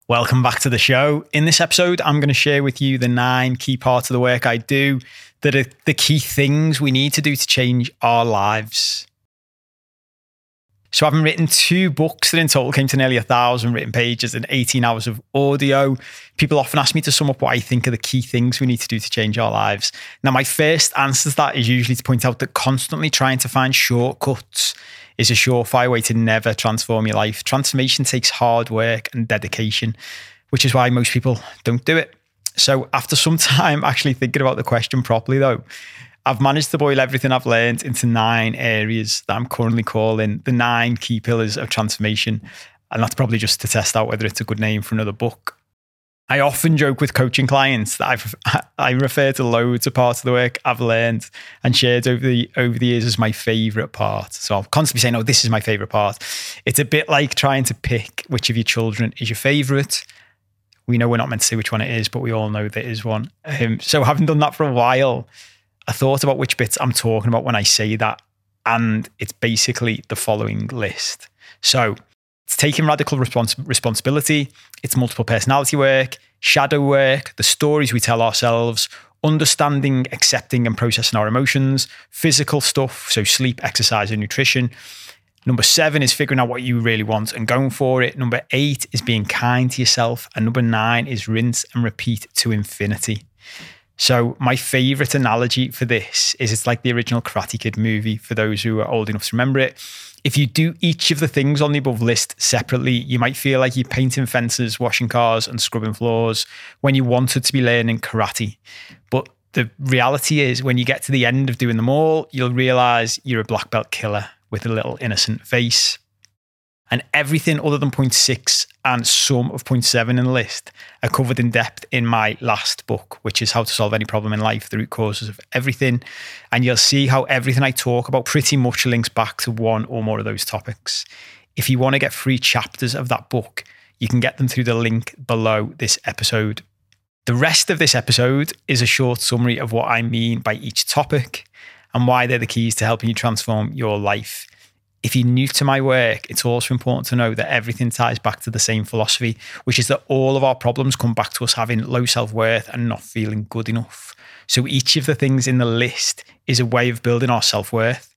Welcome back to the show. In this episode, I'm going to share with you the 9 key parts of the work I do that are the key things we need to do to change our lives. So having written 2 books that in total came to nearly 1,000 written pages and 18 hours of audio, people often ask me to sum up what I think are the key things we need to do to change our lives. Now, my first answer to that is usually to point out that constantly trying to find shortcuts is a surefire way to never transform your life. Transformation takes hard work and dedication, which is why most people don't do it. So after some time actually thinking about the question properly though, I've managed to boil everything I've learned into 9 areas that I'm currently calling the 9 key pillars of transformation. And that's probably just to test out whether it's a good name for another book. I often joke with coaching clients that I refer to loads of parts of the work I've learned and shared over the years as my favorite part. So I'll constantly say, no, this is my favorite part. It's a bit like trying to pick which of your children is your favorite. We know we're not meant to say which one it is, but we all know there is one. So having done that for a while, I thought about which bits I'm talking about when I say that. And it's basically the following list. So it's taking radical responsibility, it's multiple personality work, shadow work, the stories we tell ourselves, understanding, accepting and processing our emotions, physical stuff, so sleep, exercise and nutrition. Number 7 is figuring out what you really want and going for it. Number 8 is being kind to yourself. And number 9 is rinse and repeat to infinity. So my favorite analogy for this is it's like the original Karate Kid movie for those who are old enough to remember it. If you do each of the things on the above list separately, you might feel like you're painting fences, washing cars and scrubbing floors when you wanted to be learning karate. But the reality is when you get to the end of doing them all, you'll realize you're a black belt killer with a little innocent face. And everything other than point 6 and some of point 7 in the list are covered in depth in my last book, which is How to Solve Any Problem in Life, The Root Causes of Everything. And you'll see how everything I talk about pretty much links back to one or more of those topics. If you want to get free chapters of that book, you can get them through the link below this episode. The rest of this episode is a short summary of what I mean by each topic and why they're the keys to helping you transform your life. If you're new to my work, it's also important to know that everything ties back to the same philosophy, which is that all of our problems come back to us having low self-worth and not feeling good enough. So each of the things in the list is a way of building our self-worth.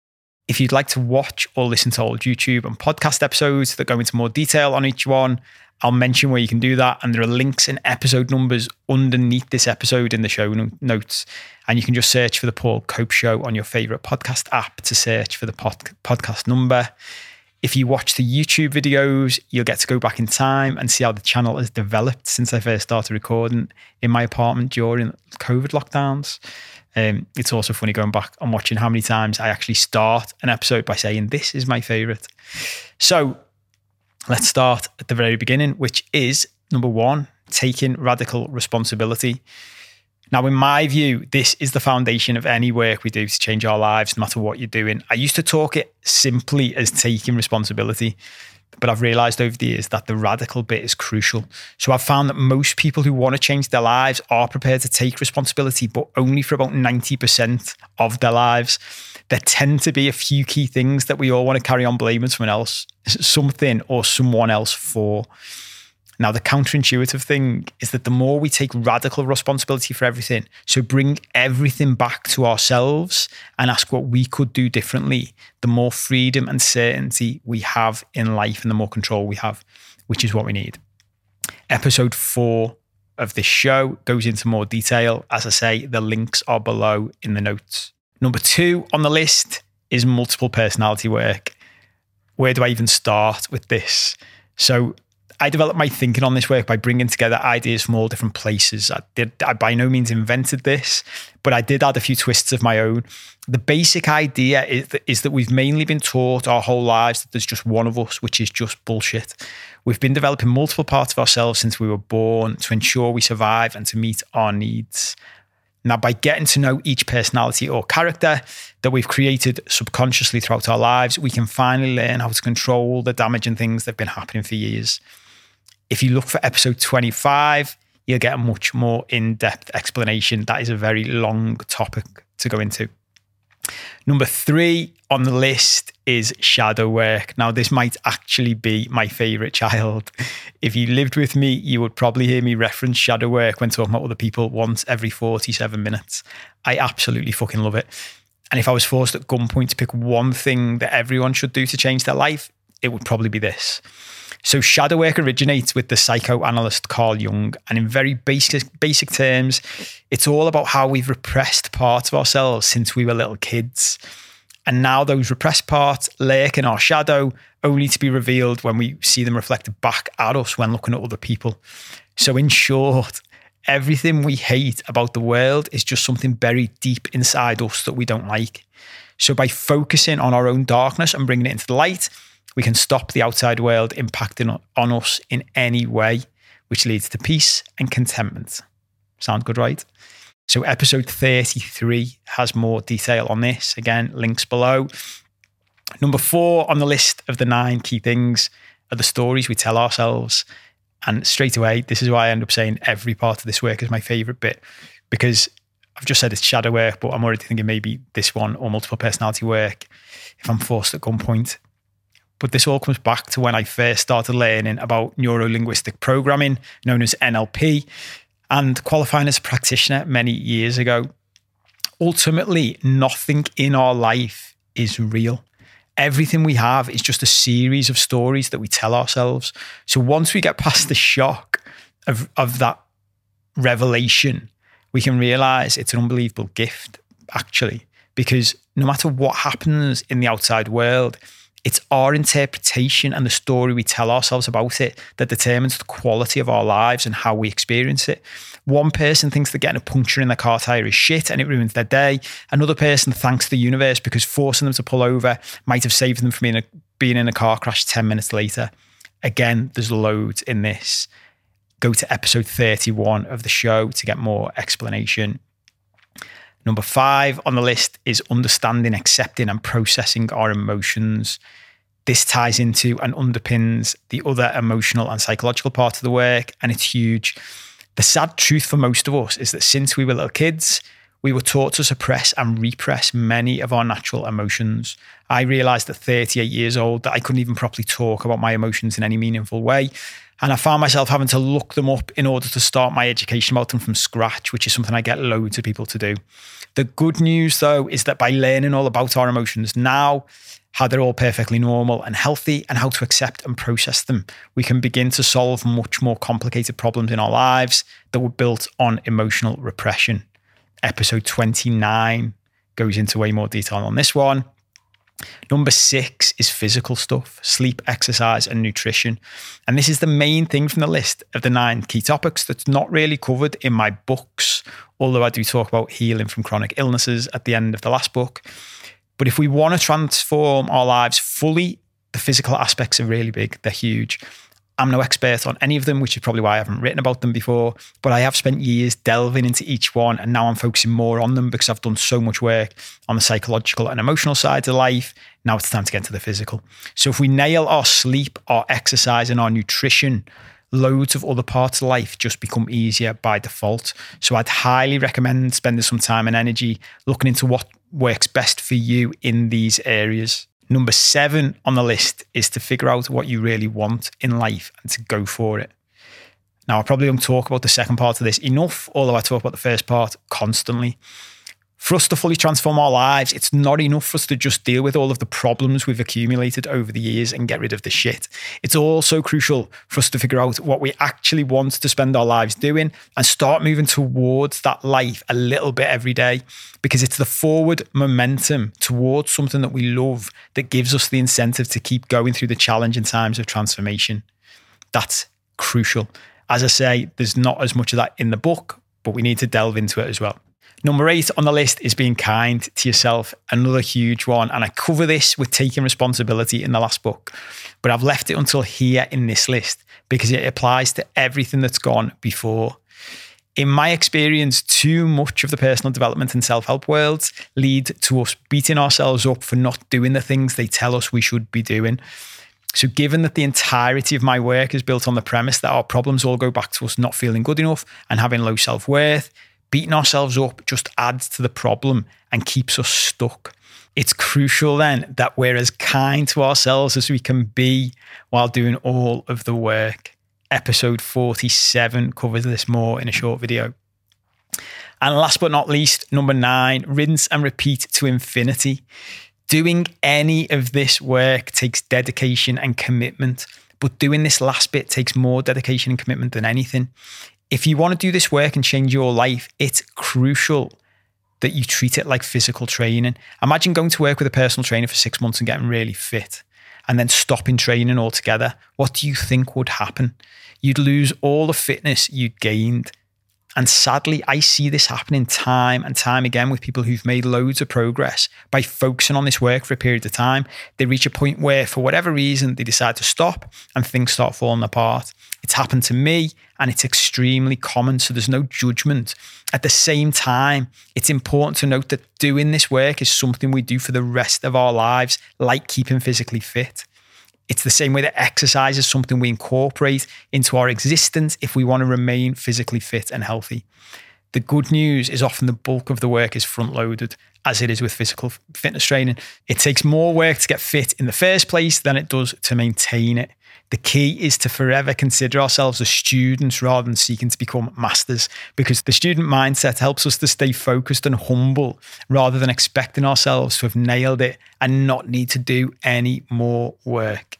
If you'd like to watch or listen to old YouTube and podcast episodes that go into more detail on each one, I'll mention where you can do that. And there are links and episode numbers underneath this episode in the show notes. And you can just search for The Paul Cope Show on your favorite podcast app to search for the podcast number. If you watch the YouTube videos, you'll get to go back in time and see how the channel has developed since I first started recording in my apartment during COVID lockdowns. It's also funny going back and watching how many times I actually start an episode by saying, this is my favorite. So let's start at the very beginning, which is number 1, taking radical responsibility. Now, in my view, this is the foundation of any work we do to change our lives, no matter what you're doing. I used to talk it simply as taking responsibility, but I've realized over the years that the radical bit is crucial. So I've found that most people who want to change their lives are prepared to take responsibility, but only for about 90% of their lives. There tend to be a few key things that we all want to carry on blaming someone else, something or someone else for. Now, the counterintuitive thing is that the more we take radical responsibility for everything, so bring everything back to ourselves and ask what we could do differently, the more freedom and certainty we have in life and the more control we have, which is what we need. Episode 4 of this show goes into more detail. As I say, the links are below in the notes. Number 2 on the list is multiple personality work. Where do I even start with this? So I developed my thinking on this work by bringing together ideas from all different places. I by no means invented this, but I did add a few twists of my own. The basic idea is that we've mainly been taught our whole lives that there's just one of us, which is just bullshit. We've been developing multiple parts of ourselves since we were born to ensure we survive and to meet our needs. Now, by getting to know each personality or character that we've created subconsciously throughout our lives, we can finally learn how to control the damaging things that have been happening for years. If you look for episode 25, you'll get a much more in-depth explanation. That is a very long topic to go into. Number 3 on the list is shadow work. Now, this might actually be my favorite child. If you lived with me, you would probably hear me reference shadow work when talking about other people once every 47 minutes. I absolutely fucking love it. And if I was forced at gunpoint to pick one thing that everyone should do to change their life, it would probably be this. So shadow work originates with the psychoanalyst Carl Jung. And in very basic terms, it's all about how we've repressed parts of ourselves since we were little kids. And now those repressed parts lurk in our shadow, only to be revealed when we see them reflected back at us when looking at other people. So in short, everything we hate about the world is just something buried deep inside us that we don't like. So by focusing on our own darkness and bringing it into the light, we can stop the outside world impacting on us in any way, which leads to peace and contentment. Sound good, right? So episode 33 has more detail on this. Again, links below. Number 4 on the list of the 9 key things are the stories we tell ourselves. And straight away, this is why I end up saying every part of this work is my favorite bit, because I've just said it's shadow work, but I'm already thinking maybe this one or multiple personality work if I'm forced at gunpoint. But this all comes back to when I first started learning about neuro-linguistic programming, known as NLP, and qualifying as a practitioner many years ago. Ultimately, nothing in our life is real. Everything we have is just a series of stories that we tell ourselves. So once we get past the shock of that revelation, we can realize it's an unbelievable gift, actually, because no matter what happens in the outside world, it's our interpretation and the story we tell ourselves about it that determines the quality of our lives and how we experience it. One person thinks that getting a puncture in their car tire is shit and it ruins their day. Another person thanks the universe because forcing them to pull over might have saved them from being in a car crash 10 minutes later. Again, there's loads in this. Go to episode 31 of the show to get more explanation. Number 5 on the list is understanding, accepting, and processing our emotions. This ties into and underpins the other emotional and psychological part of the work, and it's huge. The sad truth for most of us is that since we were little kids, we were taught to suppress and repress many of our natural emotions. I realized at 38 years old that I couldn't even properly talk about my emotions in any meaningful way. And I found myself having to look them up in order to start my education about them from scratch, which is something I get loads of people to do. The good news, though, is that by learning all about our emotions now, how they're all perfectly normal and healthy, and how to accept and process them, we can begin to solve much more complicated problems in our lives that were built on emotional repression. Episode 29 goes into way more detail on this one. Number 6 is physical stuff, sleep, exercise, and nutrition. And this is the main thing from the list of the 9 key topics that's not really covered in my books, although I do talk about healing from chronic illnesses at the end of the last book. But if we want to transform our lives fully, the physical aspects are really big. They're huge. I'm no expert on any of them, which is probably why I haven't written about them before, but I have spent years delving into each one, and now I'm focusing more on them because I've done so much work on the psychological and emotional sides of life. Now it's time to get into the physical. So if we nail our sleep, our exercise, and our nutrition, loads of other parts of life just become easier by default. So I'd highly recommend spending some time and energy looking into what works best for you in these areas. Number 7 on the list is to figure out what you really want in life and to go for it. Now, I probably don't talk about the second part of this enough, although I talk about the first part constantly. For us to fully transform our lives, it's not enough for us to just deal with all of the problems we've accumulated over the years and get rid of the shit. It's also crucial for us to figure out what we actually want to spend our lives doing and start moving towards that life a little bit every day, because it's the forward momentum towards something that we love that gives us the incentive to keep going through the challenging times of transformation. That's crucial. As I say, there's not as much of that in the book, but we need to delve into it as well. Number 8 on the list is being kind to yourself, another huge one. And I cover this with taking responsibility in the last book, but I've left it until here in this list because it applies to everything that's gone before. In my experience, too much of the personal development and self-help worlds lead to us beating ourselves up for not doing the things they tell us we should be doing. So given that the entirety of my work is built on the premise that our problems all go back to us not feeling good enough and having low self-worth, beating ourselves up just adds to the problem and keeps us stuck. It's crucial then that we're as kind to ourselves as we can be while doing all of the work. Episode 47 covers this more in a short video. And last but not least, number 9, rinse and repeat to infinity. Doing any of this work takes dedication and commitment, but doing this last bit takes more dedication and commitment than anything. If you want to do this work and change your life, it's crucial that you treat it like physical training. Imagine going to work with a personal trainer for 6 months and getting really fit and then stopping training altogether. What do you think would happen? You'd lose all the fitness you'd gained. And sadly, I see this happening time and time again with people who've made loads of progress by focusing on this work for a period of time. They reach a point where, for whatever reason, they decide to stop and things start falling apart. It's happened to me and it's extremely common, so there's no judgment. At the same time, it's important to note that doing this work is something we do for the rest of our lives, like keeping physically fit. It's the same way that exercise is something we incorporate into our existence if we want to remain physically fit and healthy. The good news is often the bulk of the work is front-loaded, as it is with physical fitness training. It takes more work to get fit in the first place than it does to maintain it. The key is to forever consider ourselves as students rather than seeking to become masters, because the student mindset helps us to stay focused and humble rather than expecting ourselves to have nailed it and not need to do any more work.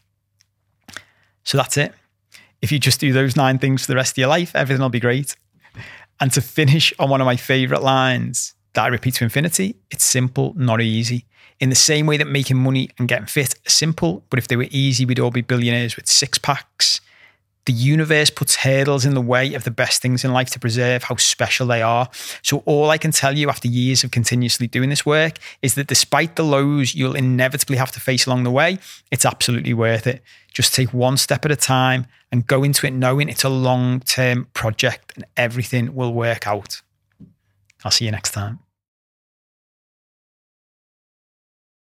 So that's it. If you just do those 9 things for the rest of your life, everything will be great. And to finish on one of my favorite lines that I repeat to infinity, it's simple, not easy. In the same way that making money and getting fit are simple, but if they were easy, we'd all be billionaires with 6-packs. The universe puts hurdles in the way of the best things in life to preserve how special they are. So all I can tell you after years of continuously doing this work is that despite the lows you'll inevitably have to face along the way, it's absolutely worth it. Just take one step at a time and go into it knowing it's a long-term project and everything will work out. I'll see you next time.